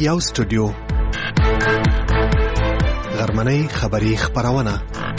یو سټوډیو غرمنۍ خبری خبرونه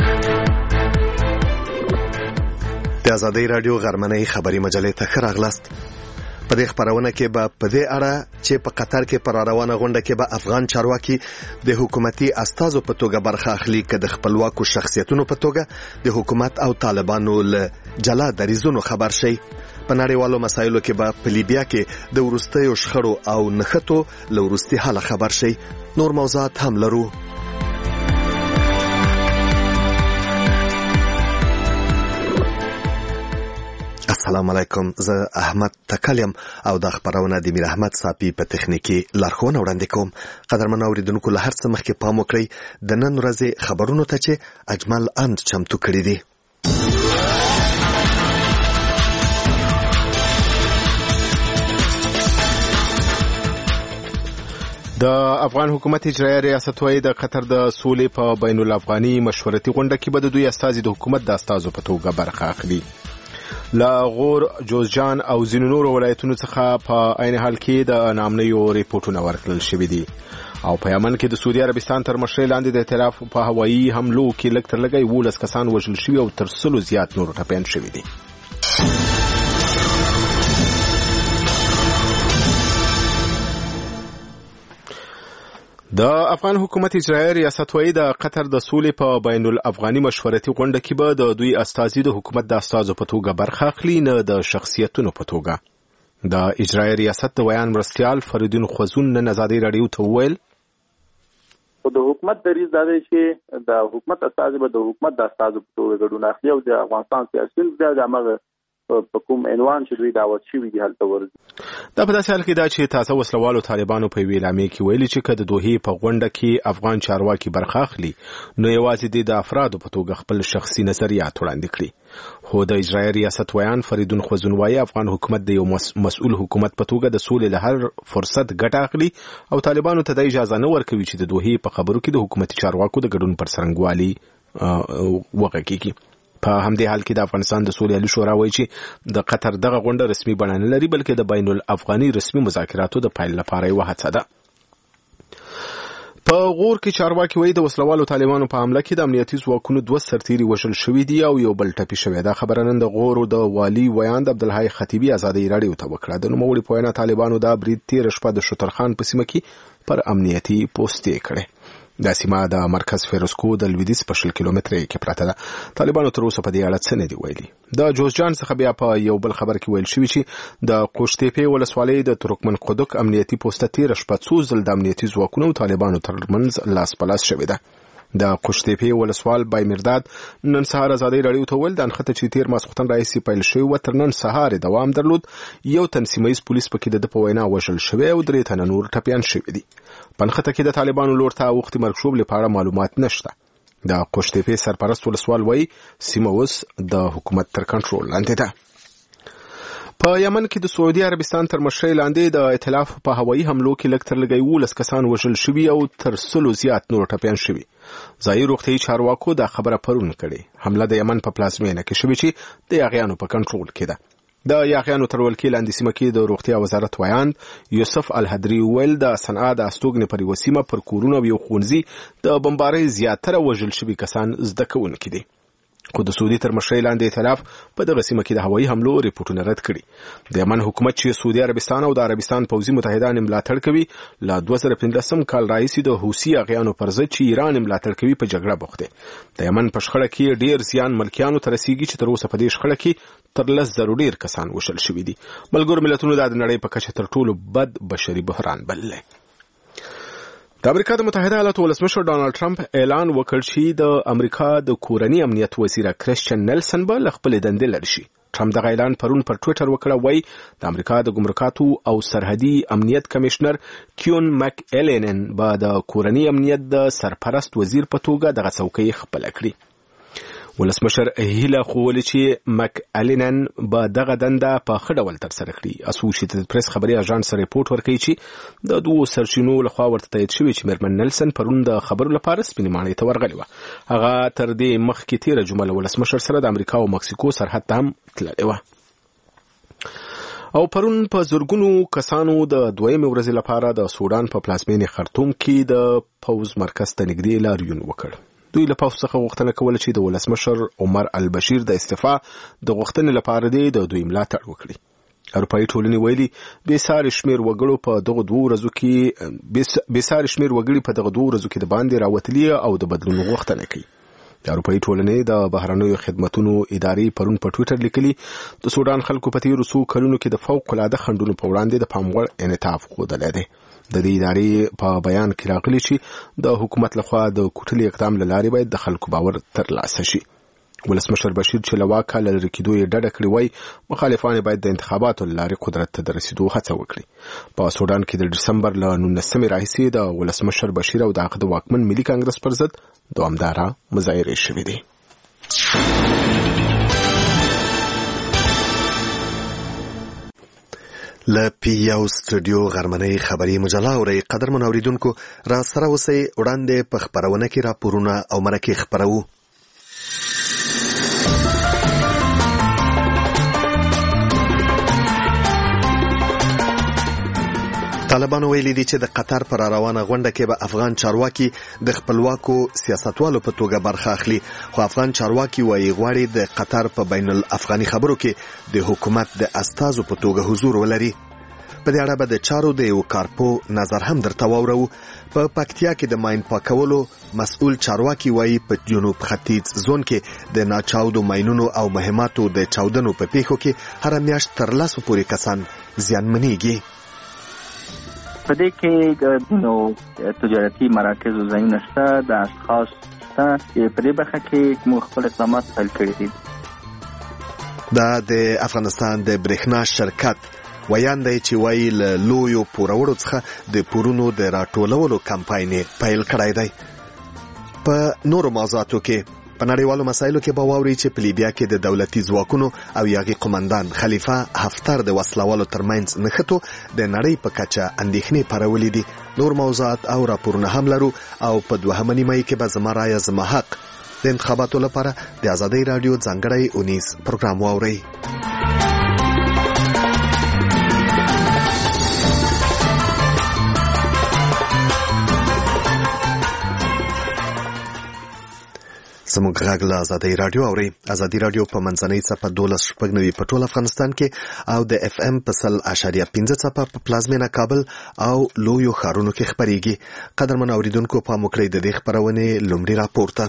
د آزادۍ رادیو غرمنۍ خبری مجلې ته راغلاست. په دې خبرونه کې به په دې اړه چې په قطر کې پر روانه غونډه کې به افغان چارواکي د حکومتي استازو په توګه برخه اخلي که د خپلواکو شخصیتونو په توګه د حکومت او طالبانو له جلا دریزونو خبر شي. په نړیوالو مسایلو کې به په لیبیا کې د وروستیو شخړو او نښتو له وروستي حاله خبر شي. نور موضوعات هم لرو. السلام علیکم، زه احمد تکلیم او د خبرونه د میر احمد صافی په تخنیکی لارښوونه وړاندې کوم. قدرمن اوریدونکو، له هر څه مخکې پام وکړئ د نن ورځې خبرونو ته چې اجمل اند چمتو کړی دی. د افغان حکومت اجرایي ریاست وايي د قطر د سولې په بین الافغاني مشورتي غونډه کې به د دوی استازي د حکومت د استازو په توګه برخه اخلي. لا غور، جوزجان او ځینو نورو ولایتونو څخه په عین حال کې د نامنیو ریپورتونه ورکړل شوي دي. او په یمن کې د سعودي عربستان تر مشرۍ لاندې د ائتلاف په هوایي حملو کې لږ تر لږه 11 کسان وژل شوي او تر 100 زیات نور ټپیان شوي دي. د افغان حکومت اجرایي ریاست وايي د قطر د سولې په بین الافغاني مشورتي غونډه کې به د دوی استازي د حکومت د استازو په توګه برخه اخلي، نه د شخصیتونو په توګه. د اجرایي ریاست د ویان مرستیال فریدون خوزون نن آزادۍ رادیو ته وویل د حکومت دریځ دا دی چې د حکومت استازي به د حکومت د استازو په توګه ګډون اخلي او د افغانستان سیاسيون د هغه په کوم عنوان چې دوی دعوت شوي دي هلته ورځي. دا په داسې حال کې دا چې تازه وسلوالو طالبانو په ویلامې کې ویلي چې که د دوحې په غونډه کې افغان چارواکي برخه اخلي نو یوازې د افرادو په توګه خپل شخصي نظریات وړاندې کړي. خو د اجرایي ریاست ویان فریدون خوزون وايي افغان حکومت د یو مسؤل حکومت په توګه د سولې له هر فرصت ګټه اخلي او طالبانو ته د اجازه نه ورکوي چې د دوحې په خبرو کې د حکومتي چارواکو د ګډون پر څرنګوالي وغږیږي. په همدې حال کې د افغانستان د سولې عالی شورا وایي چې د قطر دغه غونډه رسمي بڼه نه لري بلکې د بین الافغاني رسمي مذاکراتو د پیل لپاره یوه هڅه ده. په غور کې چارواکي وایي د وسلوالو طالبانو په حمله کې د امنیتي ځواکونو 2 سرتیري وژل شوي دي او یو بل ټپي شوی. دا خبره نن د غور د والي ویاند عبدالحی خطیبي آزادۍ رادیو ته وکړه. د نوموړي په وینا طالبانو دا برید تېره شپه د شترخان په سیمه کې پر امنیتي پوستې کړی. دا سیمه د مرکز فیروزکو د لویدیځ په 10 کیلومتره کې پراته ده. طالبانو تر اوسه په دې اړه څه نه دی ویلي. د جوزجان څخه بیا په یو بل خبر کې ویل شوی چې د قوشتېپې ولسوالۍ د ترکمن قدک امنیتي پوسټ تېره شپه څو ځل د امنیتي ځواکونو او طالبانو ترمنځ لاس په لاس شوې ده. د قوشتېپې ولسوال بایمرداد نن سهار آزادۍ رادیو ته ویل د انخته چې تیر ماسخوتن راهیسې پیل شوی و تر نن سهار دوام درلود. یو تن سیمه‌ییز پولیس پکې د په وینا وژل شوی او 3 تنه نور ټپیان شوي دي. په نښته کې د طالبانو لور ته وختي مرګشوب لپاره معلومات نشته. د قوشتېپې سرپرست ولسوال وایي سیمه اوس د حکومت تر کنټرول لاندې ده. په یمن کې د سعودي عربستان تر مشرۍ لاندې د ائتلاف په هوایي حملو کې لږ تر لږه 11 کسان وژل شوي او تر 100 زیات نور ټپیان شوي. ځایي روغتیایي چارواکو دا خبره پرون کړې. حمله د یمن په پلازمینه کې شوې چې د یاغیانو په کنټرول کې ده. د یاغیانو تر ولکې لاندې سیمه کې د روغتیا وزارت ویاند یوسف الحدري ویل د صنعا د استوګنې پر یوه سیمه پر کورونو او یو ښوونځي د بمبارۍ زیاتره وژل شوي کسان زده کوونکي دي. خو د سعودي تر مشرۍ لاندې ائتلاف په دغه سیمه کې د هوایي حملو ریپورتونه رد کړي. د یمن حکومت چې سعودي عربستان او د عربستان پوځي متحدان ملاتړ کوي له 2015 کال راهیسې د حوثي اغیانو پر ضد چې ایران ملاتړ کوي په جګړه بوخت دی. د یمن په شخړه کې ډیر زیان ملکیانو ته رسیږي چې تر اوسه په دې شخړه کې تر 10,000 ډیر کسان وژل شوي دي. ملګرو ملتونو د نړۍ په کچه تر ټولو بد بشري بحران بللی. د امریکا د متحده ایالاتو ولسمشر ډانلډ ټرمپ اعلان وکړ چې د امریکا د کورني امنیت وزیر کریسچن نیلسن به له خپلې دندې لرې شي. ټرمپ دغه اعلان پرون پر ټویټر وکړه. وایي د امریکا د ګمرکاتو او سرحدي امنیت کمشنر کیون مک ایلینن به د کورني امنیت د سرپرست وزیر په توګه دغه څوکۍ خپله کړي. ولسمشر هیله خوولې چې مک الینن به دغه دنده په ښه ډول ترسره کړي. اسوسییټډ پریس خبري اژانس رپورټ ورکوي چې د 2 سرچینو لخوا ورته تایید شوی چې میرمن نیلسن پرون د خبرو لپاره سپینې ماڼۍ ته ورغلې وه. هغه تر دې مخکې تېره جمعه له ولسمشر سره د امریکا او مکسیکو سرحد ته هم تللې وه. او پرون په زورګونو کسانو د دویمې ورځې لپاره د سودان په پلازمینې خرطوم کې د پوز مرکز ته نږدې لاریون وکړ. دوی له پوز څخه غوښتنه کوله چې د ولسمشر عمر البشیر د استعفا د غوښتنې لپاره د دوی ملاتړ وکړي. اروپایي ټولنې ویلي بېساري شمېر وګړو په دغه 2 ورځو کې بېساري شمېر وګړي په دغه 2 ورځو کې د باندې راوتلي او د بدلون غوښتنه کوي. د اروپایي ټولنې د بهرنیو خدماتو ادارې پرون په ټویټر لیکلي د سودان خلکو په تیرو څو کلونو کې د فوق العاده خنډونو په وړاندې د پام وړ انعطاف ښودلی دی. د دې ادارې په بیان کې راغلي چې د حکومت لخوا د کوټلي اقدام له لارې باید د خلکو باور ترلاسه شي. ولسمشر بشیر چې له واکه لرې کېدو یې ډډه کړې وای، مخالفان باید د انتخاباتو له لارې قدرت ته د رسېدو هڅه وکړي. په سودان کې د ډسمبر له 19 راهیسې د ولسمشر بشیر او د هغه د واکمن ملي کانګرس پر ضد دوامداره مظاهرې شوې دي. له PIO سټوډیو غرمنۍ خبري مجله اوري. قدرمن اوریدونکو، را سره اوسئ. وړاندې په خبرونه کې راپورونه او مرکې خبرو. طالبانو ویلي دي چې د قطر پر روانه غونډه کې به افغان چارواکي د خپلواکو سیاستوالو په توګه برخه اخلي، خو افغان چارواکي وايي غواړي د قطر په بین الافغاني خبرو کې د حکومت د استازو په توګه حضور ولري. په دې اړه به د چارو د یو کارپو نظر هم درته واورو. په پکتیا کې د ماین پاکولو مسؤل چارواکي وايي په جنوب ختیځ زون کې د ناچاودو ماینونو او مهماتو د چاودنو په پیښو کې هر میاشت تر 10 پورې کسان زیانمنېږي. په دې کې نو تجارتي مراکز او ځایونه شته، د اشخاص شته چې په دې برخه کې موږ خپل اقدامات پیل کړي دي. دا د افغانستان د برېښنا شرکت ویان دی چې وایي له لویو پوروړو څخه د پورونو د راټولولو کمپاین پیل کړی دی. په نورو موضوعاتو کې په نړیوالو مسایلو کې به واوري چې په لیبیا کې د دولتي ځواکونو او یاغي قومندان خلیفه حفتر د وسلوالو ترمنځ نښتو د نړۍ په کچه اندېښنې پارولې دي. نور موضوعات او راپورونه هم لرو او په 2 نیمه کې به زما رایه زما حق د انتخاباتو لپاره د ازادۍ رادیو ځانګړی اونیز پروګرام واورئ. زموږ غږ له ازادۍ رادیو اوري. ازادۍ رادیو په منځنۍ څپه 12.9 په ټول افغانستان کې او د FM په 100.5 څپه په پلازمینه کابل او لویو ښارونو کې خبريږي. قدرمن اوریدونکو، پام وکړئ د دې خبرونې لومړی راپورته.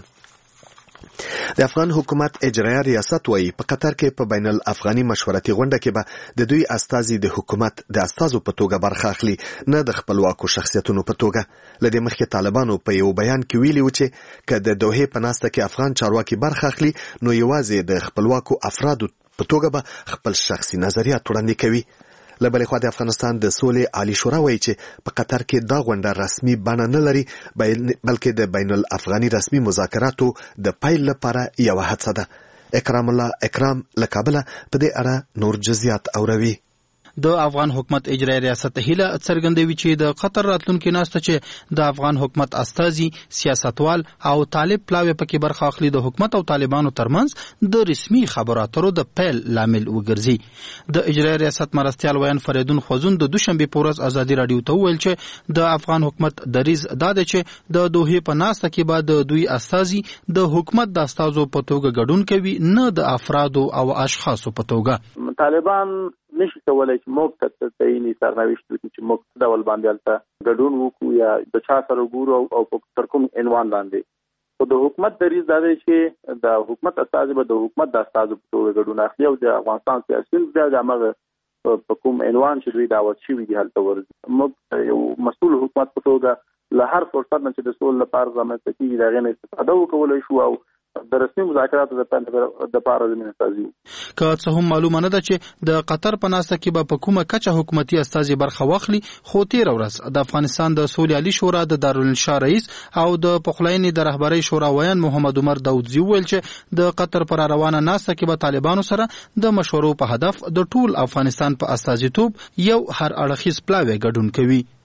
د افغان حکومت اجرایه ریاست وايي په قطر کې په بین الافغاني مشورتي غونډه کې به د دوی استازي د حکومت د استازو په توګه برخه اخلي، نه د خپلواکو شخصیتونو په توګه. لدې مخکې طالبانو په یو بیان کې ویلي و چې که د دوحې په ناسته کې افغان چارواکي برخه اخلي نو یوازې د خپلواکو افرادو په توګه به خپل شخصي نظریات وړاندې کوي. له بلې خوا د افغانستان د سولې عالی شورا وایي چې په قطر کې دا غونډه رسمي بڼه نه لري، بلکې د بین الافغاني رسمي مذاکراتو د پیل لپاره یوه هڅه ده. اکرام الله اکرام له کابله په دې اړه نور جزئیات اوروي. د افغان حکومت اجرایي ریاست هیله څرګندوي چې د قطر راتلونکي ناسته چې د افغان حکومت استازي، سیاستوال او طالب پلاوی پکې برخه اخلي د حکومت او طالبانو ترمنځ د رسمي خبرو اترو د پیل لامل وګرځي. د اجرایي ریاست مرستیال ویان فریدون خوزون د دوشنبه په ورځ ازادي رادیو ته ویل چې د افغان حکومت دریز دا دی چې د دوحې په ناسته کې بعد د دوی استازي د حکومت د استازو په توګه ګډون کوي، نه د افرادو او اشخاصو په توګه. طالبان نشي کولای چې موږ ته تعیني سرنوشت وکړي چې موږ څه ډول باندې هلته ګډون وکړو یا د چا سره ګورو او په تر کوم عنوان باندې. خو د حکومت دریځ دا دی چې د حکومت استازي به د حکومت د استازو په توګه ګډون اخلي او د افغانستان سیاسیون بیا د هغه په کوم عنوان چې دوی دعوت شوي دي هلته ورځي. موږ یو مسؤل حکومت په توګه له هر فرصت نه چې د سولې لپاره رامنځته کېږي د هغې نه استفاده وکولی شو او د رسمي مذاکراتو د پاره زمینه سازي. که څه هم معلومه نه ده چې د قطر په ناسته کې به په کومه کچه حکومتي استازي برخه واخلي، خو تیر ورځ د افغانستان د سولې عالی شورا د دارالانشا رئیس او د پخلاینې د رهبرۍ شورا ویان محمد عمر داودزي ویل چې د قطر پر روانه ناسته کې به طالبانو سره د مشورو په هدف د ټول افغانستان په استازیتوب یو هر اړخیز پلاوی ګډون کوي.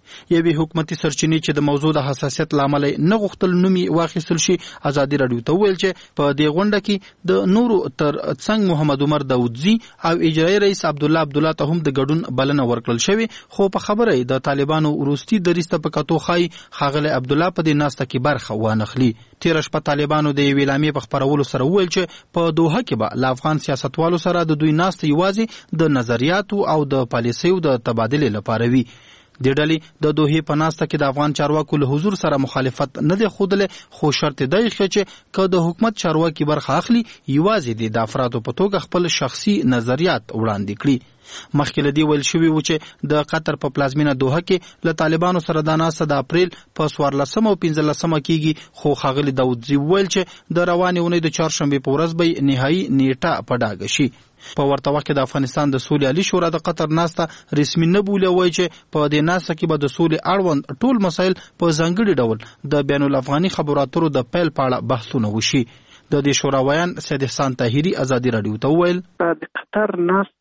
یوې حکومتي سرچینې چې د موضوع د حساسیت لامل نه غوښتل نومي واخیستل شي ازادي راډیو ته ویل چې په دې غونډه کې د نورو تر څنګ محمد عمر داودزي او اجرایي رئیس عبدالله ته هم د ګډون بلنه ورکړل شوې خو په خبره د طالبانو وروستي دریسته په کتو خای ښاغلی عبدالله په دې ناسته کې برخه وانخلي. تیره شپه طالبانو د یوې اعلامیې په خپرولو سره وویل چې په دوحه کې به له افغان سیاستوالو سره د دوی ناسته یوازې د نظریاتو او د پالیسیو د تبادلې لپاره وي. د ډلې د دوحې په ناسته کې د افغان چارواکو له حضور سره مخالفت نه دی ښودلی خو شرط دی چې که د حکومت چارواکي برخه اخلي یوازې د افرادو په توګه خپل شخصي نظریات وړاندې کړي. مخکې له دې ویل شوي و چې د قطر په پلازمینه دوحه کې له طالبانو سره دا ناسته د اپریل په 14 او 15 کېږي خو ښاغلي داودزي ویل چې د روانې اونۍ د چهارشنبې په ورځ به نهایي نیټه په ډاګه شي. په ورته وخت کې د افغانستان د سولې عالي شورا د قطر ناسته رسمي نه بولي وایي چې په دې ناسته کې به د سولې اړوند ټول مسایل په ځانګړي ډول د بین الافغاني خبرو اترو د پیل په اړه بحثونه وشي. د دې شورا ویان سید احسان طاهري ازادي راډیو ته وویل د قطر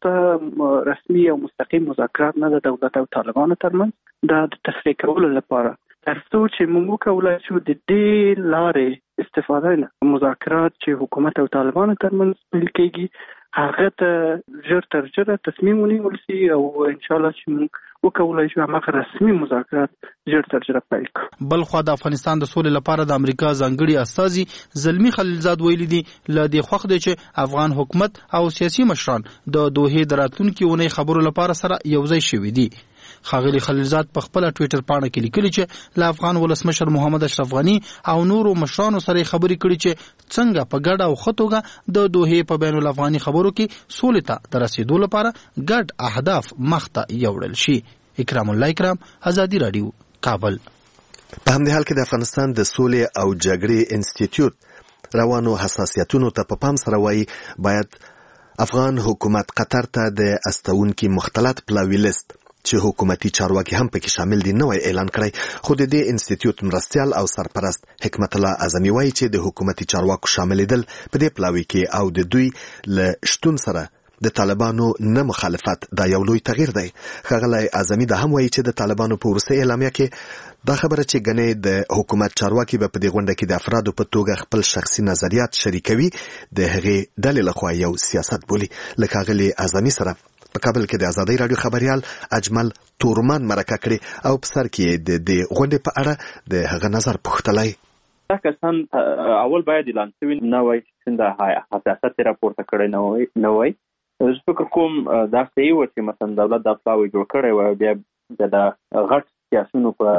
ناسته رسمي او مستقیم مذاکرات نه د دولت او طالبانو ترمنځ د تفریق کولو لپاره تر څو چې موږ وکولای شو د دې لارې استفاده نه مذاکرات چې حکومت او طالبانو ترمنځ پیل کېږي هغه ته ژر تر ژره تصمیم ونیول شي او ان شاء الله چې موږ وکولای شو هغه رسمي مذاکرات ژر تر ژره پیل کړو. بل خو د افغانستان د سولې لپاره د امریکا ځانګړي استازي زلمی خلیلزاد ویلي دي له دې خوښ دی چې افغان حکومت او سیاسي مشران د دوحې د راتلونکي اونۍ خبرو لپاره سره یوځای شوي دي. ښاغلي خلیلزاد په خپل ټویټر پاڼه کې لیکلي چې له افغان ولسمشر محمد اشرف غنی او نورو مشرانو سره خبرې کړي چې څنګه په ګډه او ښه توګه د دوحې په بین الافغاني خبرو کې سولې ته د رسیدو لپاره ګډ اهداف مخته یوړل شي. اکرام الله اکرام ازادي راډیو کابل. په همدې حال کې د افغانستان د سولې او جګړې انسټیټیوټ روانو حساسیتونو ته په پام سره وایي باید افغان حکومت قطر ته د استونکي مختلط پلاوي لیست چې حکومتي چارواکي هم پکې شامل دي نوې اعلان کړی خو د دې انسټیټیوټ مرستیال او سرپرست حکمت الله اعظمي وایي چې د حکومتي چارواکو شاملېدل په دې پلاوي کې او د دوی له شتون سره د طالبانو نه مخالفت دا یو لوی تغییر دی. ښاغلی اعظمي دا هم وایي چې د طالبانو په وروستۍ اعلامیه کې دا خبره چې ګنې د حکومت چارواکي به په دې غونډه کې د افرادو په توګه خپل شخصي نظریات شریکوي د هغې ډلې لخوا یو سیاست بولي. له ښاغلي اعظمي سره په کابل کې د ازادي راډیو خبريال اجمل تورمان مرکه کړي او په سر کې د دې غونډې په اړه د هغه نظر پوښتلی. دا کسان اول باید اعلان شوي نه وای چې د حساسیت راپورته کړی نه وای. زه فکر کوم دا صحیح و چې مثلا دولت دا پلاوی جوړ کړی و بیا د غټ سیاسونو په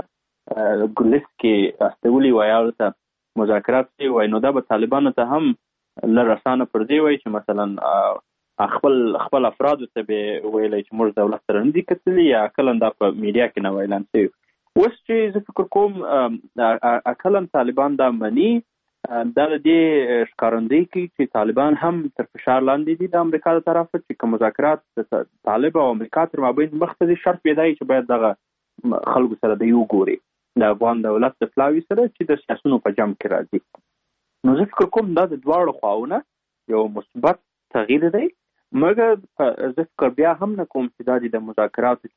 لیست کې استولي وای او ته مذاکرات وای نو دا به طالبانو ته هم لږ اسانه پر دی وای چې مثلا خپل افراد ته به ویلای چې موږ دولت سره نه دي کتلي یا کلن دا په میډیا کې نه ویلان شي. اوس چې زه فکر کوم کلن طالبان دا مني دا د دې ښکارندوی کوي چې طالبان هم تر فشار لاندې دي د امریکا له طرفه چې کوم مذاکرات طالب او امریکا تر مابین مخته شرط پیدا چې باید دغه خلکو سره د یو ګوري د افغان دولت د پلاوي سره چې د سیاسونو په جمع کې راځي. نو زه فکر کوم دا د دواړو خواونه یو مثبت تغییر دی مګر زه فکر بیا هم نه کوم چې د مذاکراتو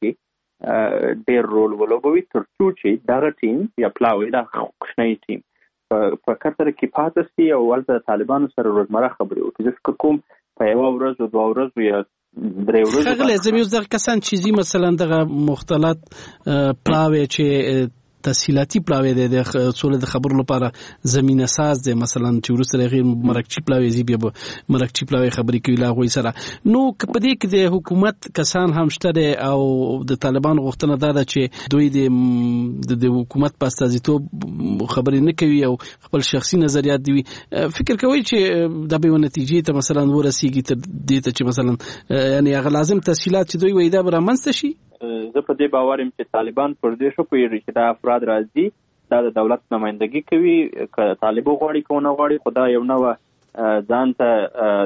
کې ډېر رول ولوبوي تر څو چې دغه ټیم یا پلاوی دا کوچنی ټیم په قطر کې پاتې شي او ولته طالبانو سره روزمره خبرې وکړي. زه فکر کوم په یو ورځ او دوه ورځې یا درې ورځې خغل زموږ د کسان چیزی مثلا دغه مختلط پلاوی چې تسهیلاتی پلاوی د سولې د خبرو لپاره زمينه ساز دی مثلا چې ورسره غیر مرکچی پلاوی زی بیا مرکچی پلاوی خبرې کوي لا غوي سره نو په دې کې د حکومت کسان هم شته او د طالبان غوښتنه ده چې دوی د حکومت په استازیتوب خبرې نه کوي او خپل شخصي نظریات دی فکر کوي چې د به نتیجې ته مثلا ورسیږي تر دې ته چې مثلا یعنی هغه لازم تسهیلات چې دوی وایي دا به رامنځته شي. زه په دې باور یم چې طالبان پر دې شو پوهیږي چې دا افراد راځي دا د دولت نمائندګي کوي که طالب غواړي که نه غواړي خو دا یو نوه ځان ته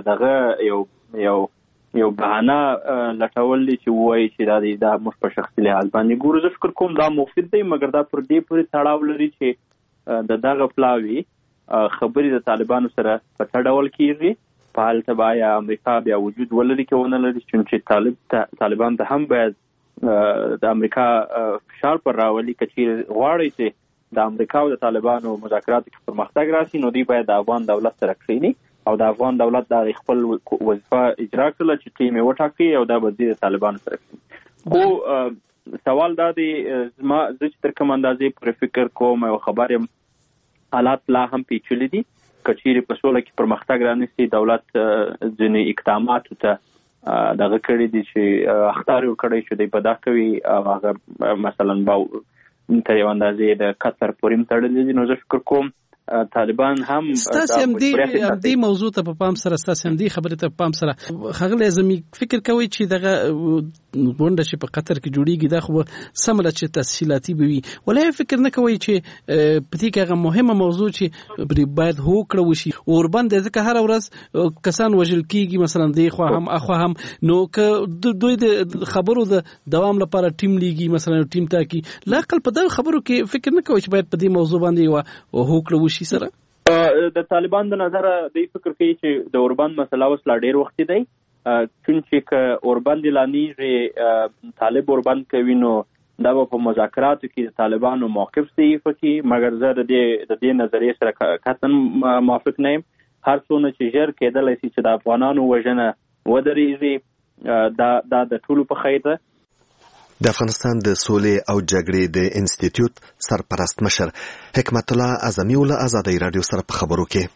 دغه یو بهانه لټول دي چې وایي چې دا موږ په شخصي لحاظ باندې ګورو. زه فکر کوم دا مفید دی مګر دا پر دې پورې تړاو لري چې د دغه پلاوي خبرې د طالبانو سره په څه ډول کېږي په هلته به یا امریکا بیا وجود ولري که ونه لري چې طالبان ته هم باید د امریکا فشار پر راولي کچې غواړي چې د امریکا او د طالبانو مذاکراتو کې پرمختګ راشي نو دوی باید د افغان دولت سره کښېني او د افغان دولت د خپل وظیفه اجرا کړله چې ټیم یې وټاکي او دا به د طالبانو سره کښېني. خو سوال دا دی زه چې تر کوم اندازې پورې فکر کوم او خبر یم حالات لا هم پیچلي دي. که چیرې په سوله کې پرمختګ رانیسي دولت ځینې اقداماتو ته دغه کړي دي چې اخطار یې کړی چې دی په دا کوي او هغه مثلا تر یو اندازې د قطر پورې هم تړلي دي. نو زه فکر کوم طالبان هم ستاسو هم دې موضوع ته په پام سره ستاسو هم دې خبرې ته په پام سره خغل زمي فکر کوي چې دغه غونډه چې په قطر کې جوړیږي دا خو سمله چې تفصیلاتي وي ولې فکر نه کوي چې په دې کې هغه مهمه موضوع چې باید هوکړه وشي اوربند ځکه هر ورځ کسان وژل کیږي مثلا دی خو هم اخو هم نو که دوی د خبرو د دوام لپاره ټیم لیږي مثلا ټیم ته کې لا خپل په دغه خبرو کې فکر نه کوي چې باید په دې موضوع باندې هوکړه وشي سره. د طالبان د نظر د فکر کوي چې د اوربند مسله اوس لا ډیر وخت دی چونچې که اوربند لانیږي طالب اوربند کوي نو دا په مذاکراتو کې د طالبانو موقف ضعیف کی مګر زه د دې نظریې سره قطعا موافق نه یم. هر څونه چې ژر کېدلی شي چې د افغانانو وژنه ودرېږي دا د ټولو په خیر ده. د افغانستان د سولې او جګړې د انسټیټیوټ سرپرست مشر حکمت الله اعظمي له ازادۍ رادیو سره په خبرو کې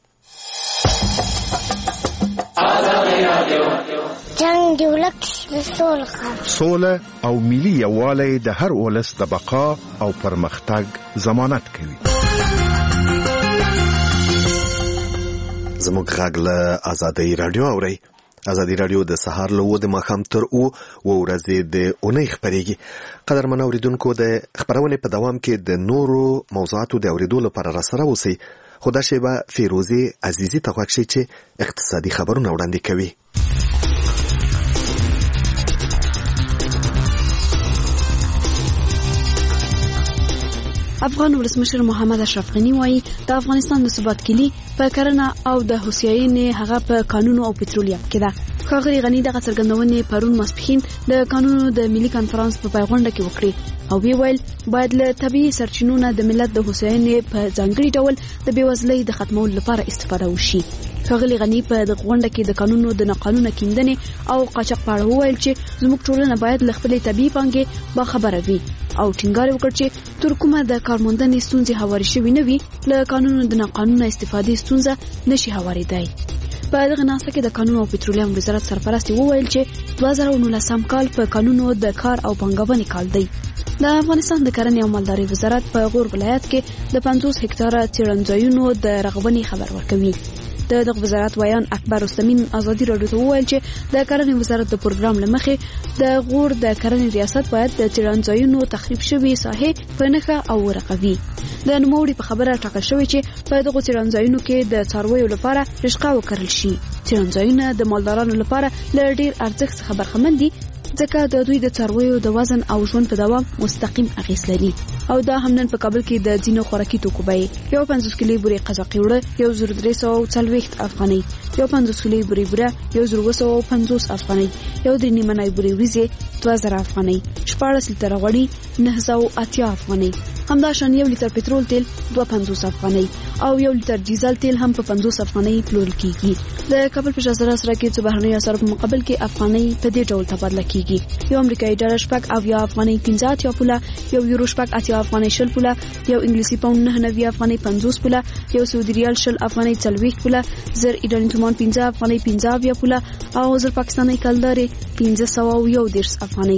جنگ دی ولک سوله او ملي یووالی د هر ولس د بقا او پرمختګ ضمانت کوي. زموږ غږ له ازادۍ رادیو اورئ. ازادي رادیو د سهار له 9 د ماښام تر 9 ورځې د اونۍ خبرېږي. قدرمن اوریدونکو د خبرونې په دوام کې د نورو موضوعاتو د اوریدو لپاره را سره اوسئ. خو دا شیبه فیروزي عزیزي ته غوږ شئ چې اقتصادي خبرونه وړاندې کوي. افغان ولسمشر محمد اشرف غنی وایي د افغانستان د ثبات کلی په کرنه او د هوسیاینې هغه په قانونو او پټرولیم کې ده. ښاغلي غنی دغه څرګندونې پرون ماسپښین د قانونو د ملي کانفرنس په پیغونډه کې وکړې او ویل باید له طبيعي سرچینو نه د ملت د هوسیاینې په ځانګړي ډول د بیوزلۍ د ختمولو لپاره استفاده وشي. ښاغلي غنی په غونډه کې د قانونو د ناقانونه کیندنې او قاچاق په اړه وویل چې زموږ ټولنه باید له خپلې طبيعي پانګې باخبره وي او ټینګار وکړ چې تر کومه د کارموندنې ستونزې هواري شوې نه وي له قانونو د ناقانونه استفادې ستونزه نشي هوارېدای. په دغه ناسته کې د قانون او پټرولیم وزارت سرپرست وویل چې 2019 کال په قانونو د کار او پنګونې کال دی. د افغانستان د کرنې او مالدارۍ وزارت په غور ولایت کې د 50 هکتاره څېړنځایونو د رغونې خبر ورکوي. د وزارت ویان اکبر رستمین ازادي راډیو ته وویل چې د کرنې وزارت د پروګرام لمخې د غور د کرنې ریاست باید د څېړنځایونو تخریب شوي ساحې په نښه او ورقوي. د نوموړي په خبره ټاکل شوی چې په دغه څېړنځایونو کې د څارویو لپاره رشقه وکرل شي. څېړنځایونه د مالدارانو لپاره له ډیر ارزښت څخه برخمن دي ځکه د دوی د څارویو د وزن او ژوند په دوام مستقیم اغیز لري او دا هم نن په کابل کې د ځینو خوراکي توکو بیې 50 کیلو بوري قزاقي وړه 1340 افغانۍ 50 کیلو بوري بوره 1250 افغانۍ 3 منای بوري وریځې 2000 افغانۍ 14 لیتر غوړي 980 افغانۍ همدا شان 1 لیتر پټرول تیل 250 افغانۍ او 1 لیتر ډیزل تیل هم په 50 افغانۍ پلورل کیږي. د کابل په شازره سره کې څو بهرنۍ اسعار په مقابل کې افغانۍ په دې ډول تبادله کیږي. یو امریکایي ډالر شپږ او یا افغانۍ 15 پوله، یو یورو شپږ 80 افغانۍ 20 پوله، یو انګلیسي پاوند 99 افغانۍ 50 پوله، یو سعودي ریال 20 افغانۍ 40 پوله، زر ایرانی تومان 15 افغانۍ 15 پوله او زر پاکستاني کلداري 1510 افغانۍ.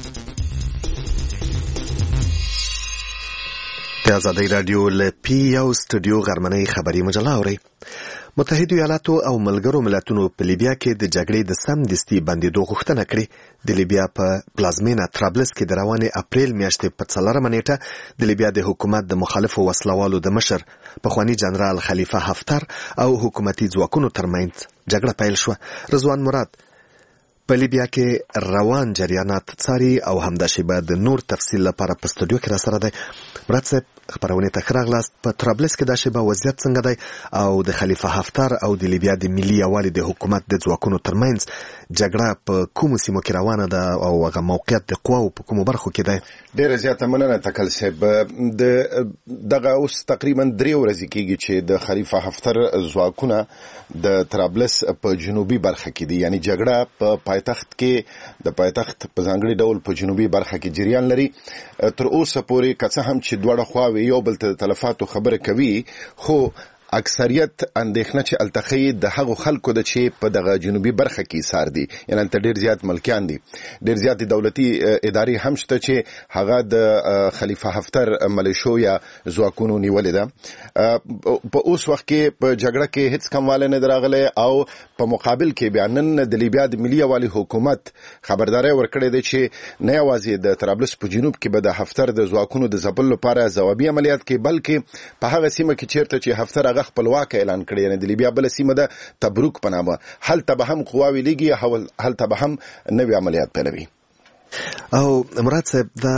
د ازادۍ رادیو له پی یو سټوډیو غرمنۍ خبري مجله اوري. متحده ایالاتو او ملګرو ملتونو په لیبیا کې د جګړې د سم دستي بندیدو غوښتنه کړې. د لیبیا په پلازمینه طرابلس کې د روانې اپریل میاشتې په 4 نیټه د لیبیا د حکومت د مخالفو وسلوالو د مشر پخوانی جنرال خلیفه حفتر او حکومتي ځواکونو ترمنځ جګړه پیل شو. رضوان مراد په لیبیا کې روان جریانات څاري او همدا شیبه د نور تفصیل لپاره په سټوډیو کې را سره دی. مراد صاحب خبرونه ته خراغلاست. په طرابلس کې دا شیبه وضعیت څنګه دی او د خلیفه حفتر او د لیبیا د ملي یوالي د حکومت د ځواکونو ترمنځ جګړه په کومو سیمو کې روانه ده او هغه موقعیت د قواو په کومو برخو کې ده؟ ډېره زیاته مننه تکل صاحب. دغه اوس تقریبا 3 ورځې کېږي چې د خلیفه حفتر ځواکونه د طرابلس په جنوبي برخه کې دي، یعنی جګړه په پایتخت کې د پایتخت په ځانګړي ډول په جنوبي برخه کې جریان لري. تر اوسه پورې که څه هم چې دواړه خواوې یو بل ته د تلفاتو خبره کوي، خو اکثریت اندېښنه چې التخی د هغو خلکو د چې په دغه جنوبي برخه کې سار دي، یعنی الته ډېر زیات ملکیان دي، ډېر زیات دولتي ادارې هم شته چې هغه د خلیفه حفتر ملیشو یا ځواکونو نیولې ده. په اوس وخت کې په جګړه کې هیڅ کموالی نه راغلی او په مقابل کې بیا نن د لیبیا د ملي یووالي حکومت خبرداری ورکړې ده چې نه یوازې د طرابلس په جنوب کې به د حفتر د ځواکونو د ځپلو لپاره ځوابي عملیات کوي، بلکې په هغه سیمه کې چیرته چې حفتر هغه خپلواک اعلان کړی، یعنی د لیبیا بل سیمه ده تبروک په نامه، هلته به هم قواوې لیږي، هلته به هم نوي عملیات پیلوي. او مراد صاحب دا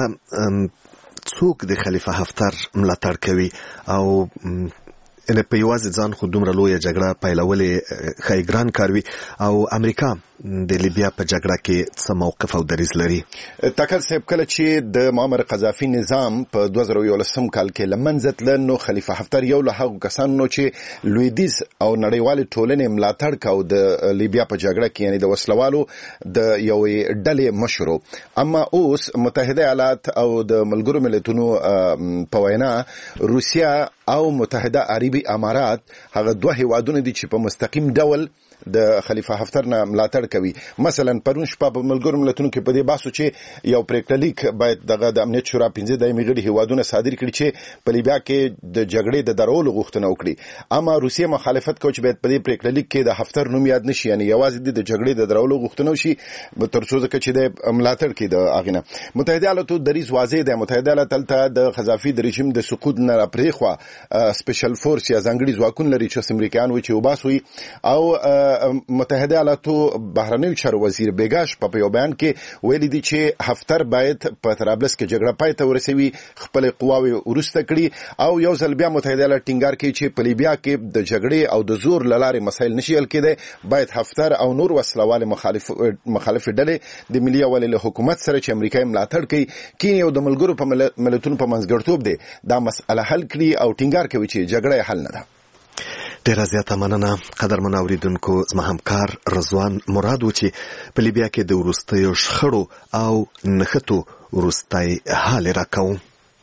څوک د خلیفه حفتر ملاتړ کوي او ان په یوازې ځان خو دومره لویه جګړه پیلولې ښایي ګران کار وي، او امریکا د لیبیا په جګړه کې څه موقف او دریځ لري؟ تکل صاحب کله چې د معمر قذافي نظام په 2011 کال کې له منځه تله، نو خلیفه حفتر یو له هغو کسانو چې لویدیځ او نړیوالې ټولنې ملاتړ کوي د لیبیا په جګړه کې، یعنی د وسلوالو د یوې ډلې مشرو. اما اوس متحده ایالات او د ملګرو ملتونو په وینا روسیا او متحده عربي امارات هغه 2 هیوادونه دي چې په مستقیم ډول د خلیفه حفتر نه ملاتړ کوي. مثلا پرون شپه په ملګرو ملتونو کې په دې بحث چې یو پریکړلیک باید دغه د امنیت شورا 15 دایمي غړي هیوادونه صادر کړي چې په لیبیا کې د جګړې د درولو غوښتنه وکړي. اما روسیه مخالفت کوي چې باید په دې پریکړلیک کې د حفتر نوم یاد نشي، یعنی یوازې د جګړې د درولو غوښتنه وشي تر څو ځکه چې د ملاتړ کې د اغینه. متحده ایالاتو دریځ واضح دی، متحده ایالات تلته د قذافي د رژیم د سقوط نه پرېخوا سپیشل فورس یا ځانګړي ځواکونه لري چې امریکایان وي چې وباسوي. او متحده ایالاتو بهرنیو چارو وزیر بیګاش په یو بیان کې ویلي دي چې حفتر باید په طرابلس کې جګړه پای ته ورسوي، خپل قواوې ورسته کړي، او یو ځل بیا متحده ایالات ټینګار کوي چې په لیبیا کې د جګړې او د زور له لارې مسایل نشي حل کېدی، باید حفتر او نور وسلوال مخالف ډلې د ملي یووالي له حکومت سره چې امریکا یې ملاتړ کوي کینې او د ملګرو په ملتونو په منځګړیتوب دی دا مسأله حل کړي، او ټینګار کوي چې جګړه حل نه ده. ډیره زیاته مننه قدرمن اوریدونکو. زما همکار رضوان مراد و چې په لیبیا کې د وروستیو شخړو او نښتو وروستی حال راکوم.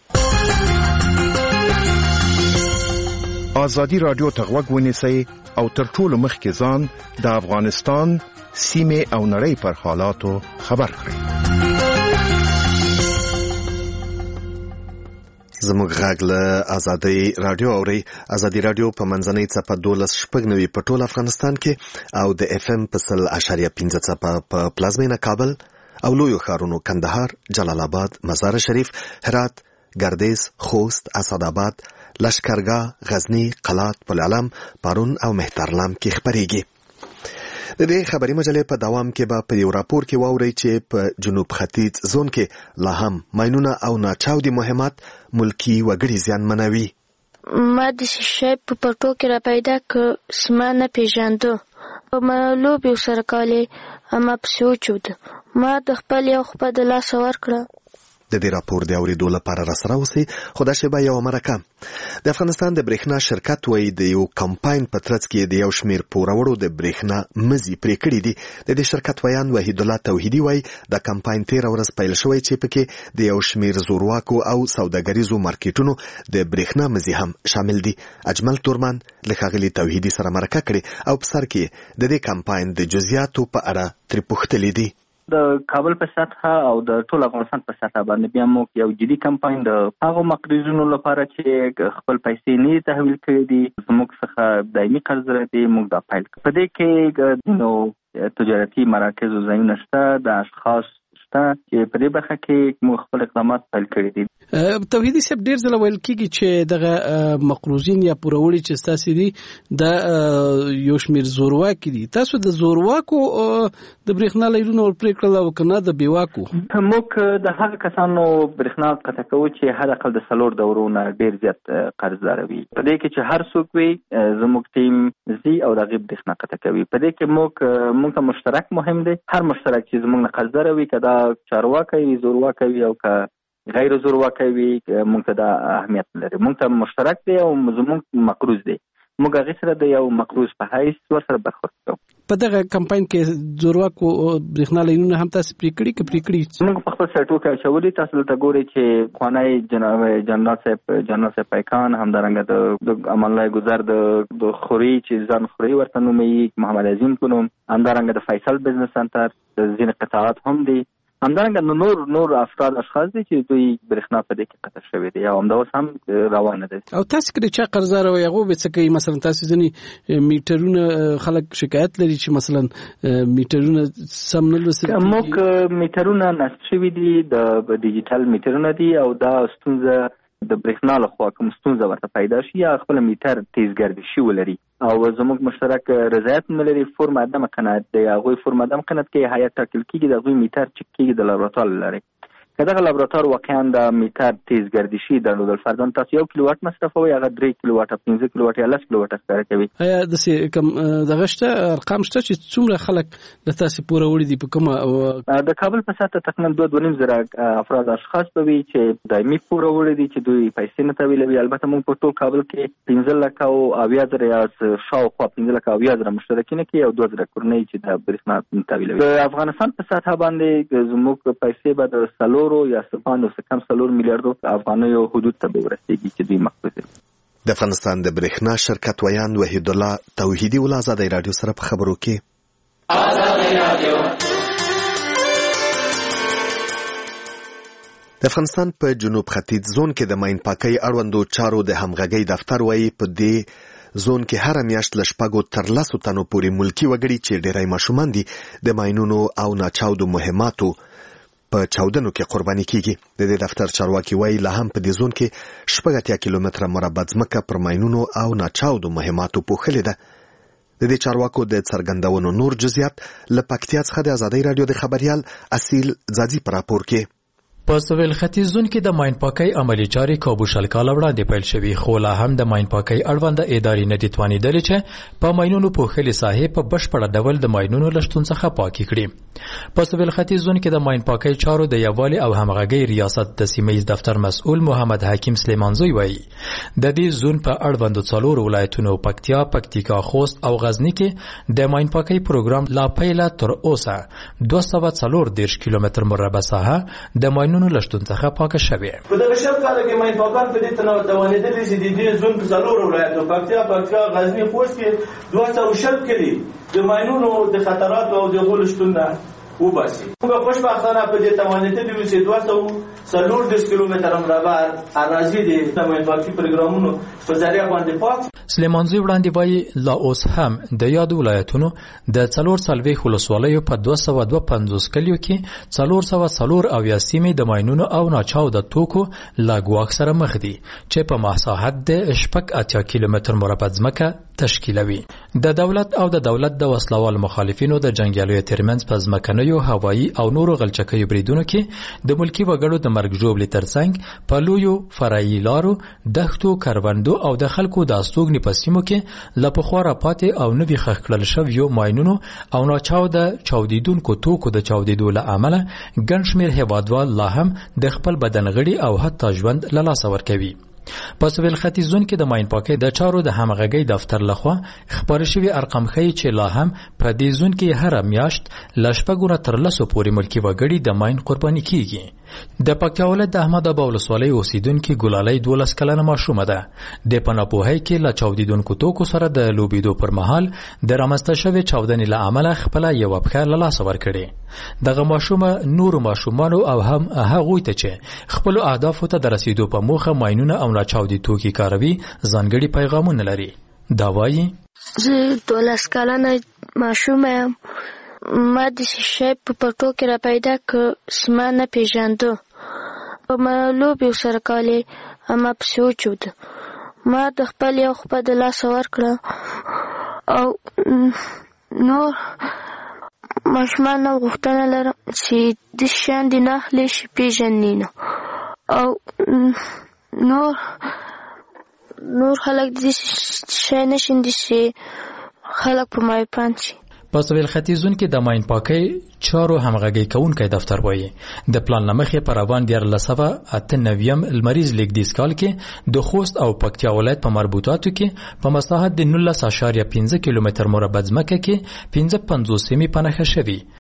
ازادي رادیو ته غوږ ونیسئ او تر ټولو مخکې ځان د افغانستان سیمې او نړۍ پر حالاتو خبر کړئ. زموږ غږ له ازادي رادیو اوري. ازادي رادیو په منځنۍ څپه 12.9 په ټول افغانستان کې او د اف ام په 100.5 څپه په پلازمینه کابل او لویو ښارونو کندهار، جلال آباد، مزار شریف، هرات، ګردیز، خوست، اسداباد، لشکرګاه، غزنی، قلات، پل علم، پارون او مهترلام کې خبرېږي. د دې خبري مجلې په دوام کې به په یو راپور کې واوري چې په جنوب ختیځ زون کې لا هم ماینونه او ناچاودي مهمات ملکی وګړي زیانمنوي. ما د شی په پټو کې را پیدا ک سمانه پیژاندو ما لوبي سره کالې اما پسوچود ما د خپل یو خپل د لاس ور کړ. د دې راپور د اوریدو لپاره را سره اوسئ. خو دا شیبه یو مرکه. د افغانستان د برېښنا شرکت وایي د یو کمپاین په ترڅ کې د یو شمیر پوروړو د برېښنا مزي پرې کړي دي. د دې شرکت ویان وحید الله توحیدي وایي د کمپاین 13 ورځ پیل شوی چې پکې د یو شمیر زورواکو او سوداګریزو مارکیټونو د برېښنا مزي هم شامل دي. اجمل تورمان له ښاغلي توحیدي سره مرکه کړې او په سر کې د دې کمپاین د جزئیاتو په اړه ترې پوښتلي دي. د کابل په سطحه او د ټول افغانستان په سطحه باندې بیا موږ یو جدي کمپاین د هغو مقرضینو لپاره چې خپل پیسې نه تحویل کړي دي زموږ څخه دایمي قرض لري موږ دا پیل کړو. په دې کې نو تجارتي مراکز او ځایونه شته، د اشخاص شته چې په دې برخه کې موږ خپل اقدامات پیل کړي دي. توحیدي صاحب ډیر ځله ویل کیږي چې دغه مقروضین یا پوروړي چې ستاسو دي د یو شمیر زورواکي دي. تاسو د زورواکو د برېښنا لایرونو پریکړه او کنه د بیواکو موږ د هغه کسانو برېښنا قطع کوو چې هر اقل د 4 دورونه ډیر زیات قرضدار وي. په دې کې چې هر څوک وي زموږ ټیم زی او د غیب برېښنا قطع کوي. په دې کې موږ ته مشترک مهم دی. هر مشترک چې زموږ نه قرضدار وي کدا چارواکي وي زورواکي او که غیر زورواکي وي موږ ته د اهمیت لري. موږ ته مشترک دی او زموږ مقروض دی. موږ هغه سره د یو مقروض په حیث ورسره برخورد کوو. په دغه کمپاین کې زورواکو برېښنا لایرونه هم تاسو پریکړي موږ په خپل سایټو کې اچولي. تاسو ته ګورئ چې خوانی جنرال صاحب پایکان همدارنګه د امان الله گذر د خوري چې ځان خوري ورته نومي محمد عظیم کوم همدارنګه د فیصل بزنس سنټر د ځین قطاعات هم دي. همدارنګه نور افراد اشخاص دي چې دوی برېښنا په دې کې قطع شوی دي او همدا اوس هم روانه دي. او تاسو کې چې قرضدار وي هغه به څه کوي؟ مثلا تاسو ځنی میټرونه خلک شکایت لري چې مثلا میټرونه سم نه لوسي. موږ میټرونه نصب شوي دي د ډیجیټل میټرونه دي او دا ستونزه د برېښنا له خوا کوم ستونزه ورته پیدا شي یا خپل میټر تیزګردشي ولري او زموږ مشترک رضایت نه لري فرم عدم قناعت دی. هغه فرم عدم قناعت کې هیئت ټاکل کیږي د هغوی میټر چک کیږي د لابراتوار لري. که دغه لابراتوار واقعا د میټر تیزګردشي درلودل فرضاً تاسو 1 کیلو واټ مصرفوي هغه 3 کیلو واټ 15 کیلو واټ یا 10 کیلو واټ ښکاره کوي. آیا د کوم دغه شته ارقام شته چې څومره خلک د تاسو پوره وړي دي په کومه د کابل په ساته تقریبا 2.5 زره افراد اشخاص به وي چې دایمي پوره وړي دي چې دوی پیسې نه تحویلوي. البته موږ په ټول کابل کې 15 لک او 80,000 یا شاوخوا 15 لک او 80,000 مشترکین کې او 2,000 کورنۍ چې د برېښنا تحویلوي. د افغانستان په ساته باندې زموږ پیسې به د سلورو یا سپانو کم 4 میلیارډ افغانیو حدود ته ورسیږي چې دوی مقصد دي. د افغانستان د برېښنا شرکت ویاند وحید الله توحیدي ول آزادۍ رادیو سره په خبرو کې آزادۍ رادیو. د افغانستان په جنوب ختیځ زون کې د ماین پاکۍ اړوندو چارو د همغږۍ دفتر وایي په دې زون کې هر میاشت ل 10 تر 10 تنو پورې ملکی وګړي چې ډېری ماشومان دي د ماینونو او ناچاودو مهماتو په چاودنو کې قرباني کیږي. د دې دفتر چارواکي وایي لا هم په دې زون کې 80 کیلومتره مربع ځمکه پر ماینونو او ناچاودو مهماتو پوښلې ده. د دې چارواکو د څرګندونو نور جزئیات له پکتیا څخه د آزادۍ رادیو د خبريال اصیل زادي پر راپور کې. په سویل ختیځ زون کې د ماین پاکۍ عملی چارې کابو شل کال وړاندې پیل شوې خو لا هم د ماین پاکۍ اړوند ادارې نه دي توانیدلې چې په ماینونو پوښلې ساحې په بشپړه ډول د ماینونو له شتون څخه پاکي کړي. په سویل ختیځ زون کې د ماین پاکۍ چارو د یووالي او همغږۍ ریاست د سیمه‌ییز دفتر مسؤل محمد حکیم سلیمانزوی وایي د دې زون په اړوند 4 ولایتونو پکتیا، پکتیکا، خوست او غزنی کې د ماین پاکۍ پروګرام لا پیله تر اوسه 240 کیلومتر مربع ساحه د ماینونو لشتون څخه پاکه شوه. په دغه شپ کال کې ماین پاکان په دې تنوع توانیدلې چې د دې زون په څلور ولایتونو پکتیا، غزنی، خوست کې 270 کلی د ماینونو د خطرات او د غول شتون نه وباسي. موږ خوشبختانه په دې توانیدلې چې 240 کیلومتر مربع اراضي د ماین پاکي پروګرامونو په ذریعہ باندې پاک. سلیمانزوی وړاندې وایي لا اوس هم د یاد ولایتونو د 440 ولسوالیو په 252 کلیو کې 404 او سیمې د ماینونو او ناچاوده توکو لا ګواښ سره مخ دي چې په مساحت د 80 کیلومتر مربع ځمکه تشکیلوي. د دولت او د دولت د وسلوال مخالفینو د جنگیالیو ترمنځ په ځمکنیو، هوایي او نورو غلچکیو بریدونو کې د ملکی وګړو د مرګ ژوبلې ترڅنګ په لویو فرعي لارو، دښتو، کروندو او د خلکو د استوګنې په سیمو کې له پخوا راپاتې او نوي ښخ کړل شویو ماینونو او ناچاوده چاودیدونکو توکو د چاودیدو له امله ګڼ شمېر هیوادوال لا هم د خپل بدن غړي او حتی ژوند له لاسه ورکوي. په سویل ختیځ زون کې د ماین پاکۍ د چارو د همغږۍ دفتر لخوا خبر شوی ارقام ښیي چې لا هم په دې زون کې هر میاشت ل 10 تر 10 پورې ملکی وګړي د ماین قرباني کیږي. د پکتیا ولایت د احمد ابا ولسوالۍ اوسیدونکو ګلالۍ 12 کلنه ماشومه ده. د پناپوهۍ کې له چاودیدونکو توکو سره د لوبېدو پر مهال د رامنځته شوې چاودنې له امله خپله یوه پښه له لاسه ورکړې. دغه ماشومه نورو ماشومانو او هم هغوی ته چې خپلو اهدافو ته د رسیدو په موخه ماینونه او ناچاودي توکي کاروي ځانګړي پیغامونه لري. دا وایي زه 12 کلنه ماشومه یم. ما د شی په پټو کې را پیدا که سما نه پیژانده او ما لوبې ورسره کولې اما پسې وچود ما د خپل یو خپه د لاسه ورکړه او نور ماشومان نه غوښتنه لرم چې د شیان دې نه اخلي شي پیژني نه او نور خلک دې شی نشي چې خلک په مایپان شي. په سویل ختیځون کې د ماین پاکۍ چارو همغږي کوونکی دفتر وایي د پلان لمخې پر روان 1498 لمریز لیکدیز کال کې د خوست او پکتیا ولایت په مربوطاتو کې په مساحت د 19.15 کیلومتر مربع ځمکه کې 55 سیمې پنهخه شوي